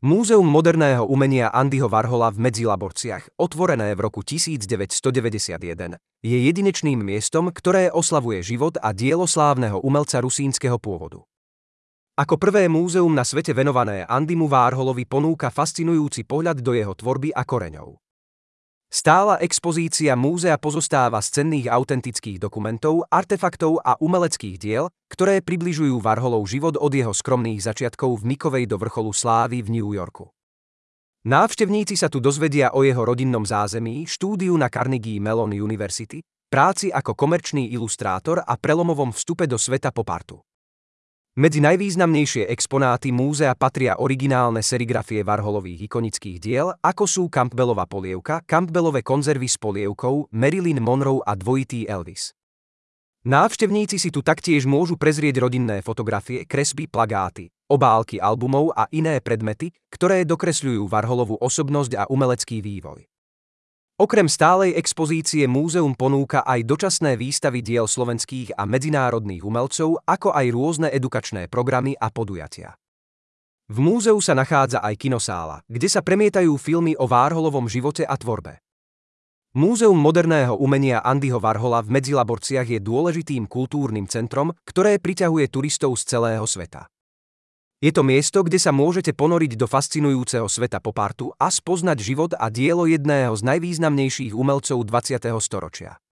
Múzeum moderného umenia Andyho Warhola v Medzilaborciach, otvorené v roku 1991, je jedinečným miestom, ktoré oslavuje život a dielo slávneho umelca rusínskeho pôvodu. Ako prvé múzeum na svete venované Andymu Warholovi ponúka fascinujúci pohľad do jeho tvorby a koreňov. Stála expozícia múzea pozostáva z cenných autentických dokumentov, artefaktov a umeleckých diel, ktoré približujú Warholov život od jeho skromných začiatkov v Mikovej do vrcholu slávy v New Yorku. Návštevníci sa tu dozvedia o jeho rodinnom zázemí, štúdiu na Carnegie Mellon University, práci ako komerčný ilustrátor a prelomovom vstupe do sveta pop artu. Medzi najvýznamnejšie exponáty múzea patria originálne serigrafie Warholových ikonických diel, ako sú Campbellova polievka, Campbellove konzervy s polievkou, Marilyn Monroe a dvojitý Elvis. Návštevníci si tu taktiež môžu prezrieť rodinné fotografie, kresby, plagáty, obálky albumov a iné predmety, ktoré dokresľujú Warholovú osobnosť a umelecký vývoj. Okrem stálej expozície múzeum ponúka aj dočasné výstavy diel slovenských a medzinárodných umelcov, ako aj rôzne edukačné programy a podujatia. V múzeu sa nachádza aj kinosála, kde sa premietajú filmy o Warholovom živote a tvorbe. Múzeum moderného umenia Andyho Warhola v Medzilaborciach je dôležitým kultúrnym centrom, ktoré priťahuje turistov z celého sveta. Je to miesto, kde sa môžete ponoriť do fascinujúceho sveta pop artu a spoznať život a dielo jedného z najvýznamnejších umelcov 20. storočia.